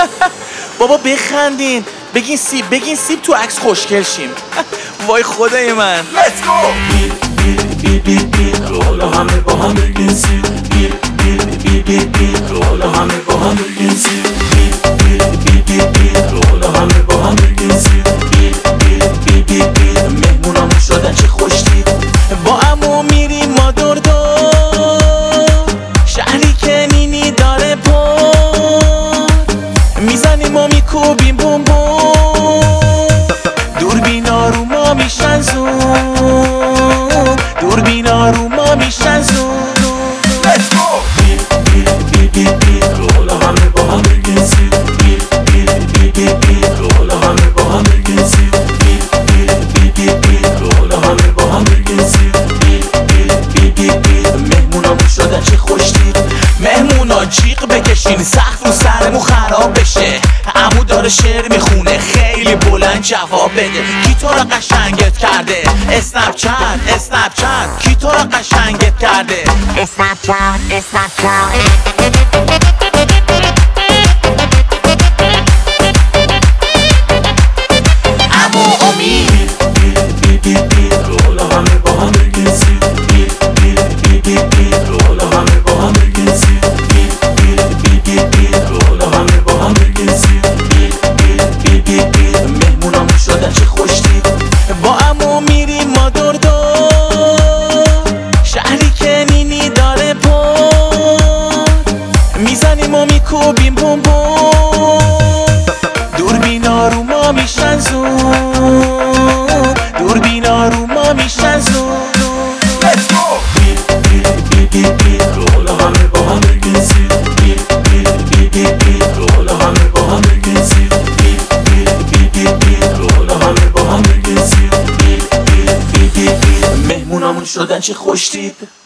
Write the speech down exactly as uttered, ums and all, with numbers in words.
بابا بخندین، بگین سیب، بگین سیب تو عکس خوشگل شیم. وای خدای من. Let's go. بیر بیر بیر بیر بیر حالا همه با هم بگین سیب. بیر بیر بیر بیر بیر حالا همه با هم بگین سیب. بیر بیر بیر بیر بیر حالا همه با هم بگین سیب. بیر بیر بیر بیر بیر مهمونامون شدن چه خوشتیب. با عمو میریم ما دور دور، شهری که نینی داره پر، میزنیم و میکوبیم بوم بوم، دوربینا رو ما میشن زوم، دوربینا رو ما میشن زوم. Let's go. بیر بیر بیر بیر بیر حالا همه با هم بگین سیب. بیر بیر بیر بیر بیر حالا همه با هم بگین سیب. بیر بیر بیر بیر بیر حالا همه با هم بگین سیب. بیر بیر بیر بیر بیر مهمونامون شدن چه خوشتیب. مهمونا جیغ بکشین سقف رو سرمون خراب بشه، عمو داره شعر میخونه خیلی بلند جواب بده. کی تو رو قشنگت کرده؟ اسنپ چت اسنپ چت کی تو رو قشنگت کرده؟ اسنپ چت اسنپ چت عمو امید. بیر بیر بیر بیر حالا همه با هم بگین سیب. بیر بیر بیر بیر بیر حالا همه با هم بگین سیب. بیر بیر بیر بیر بیر حالا همه با هم بگین سیب. بیر بیر بیر بیر بیر مهمونامون شدن چه خوشتیب. با عمو میریم ما دور دور، شهری که نینی داره پر، میزنیم و میکوبیم بوم بوم، دوربینا رو ما میشن زوم، دوربینا رو ما میشن زوم. Let's go. بیر بیر بیر بیر بیر حالا همه با هم بگین سیب. بیر بیر بیر بیر بیر حالا همه با هم بگین سیب. بیر بیر بیر بیر بیر حالا همه با هم بگین سیب. بیر بیر بیر بیر بیر مهمونامون شدن چه خوشتیب.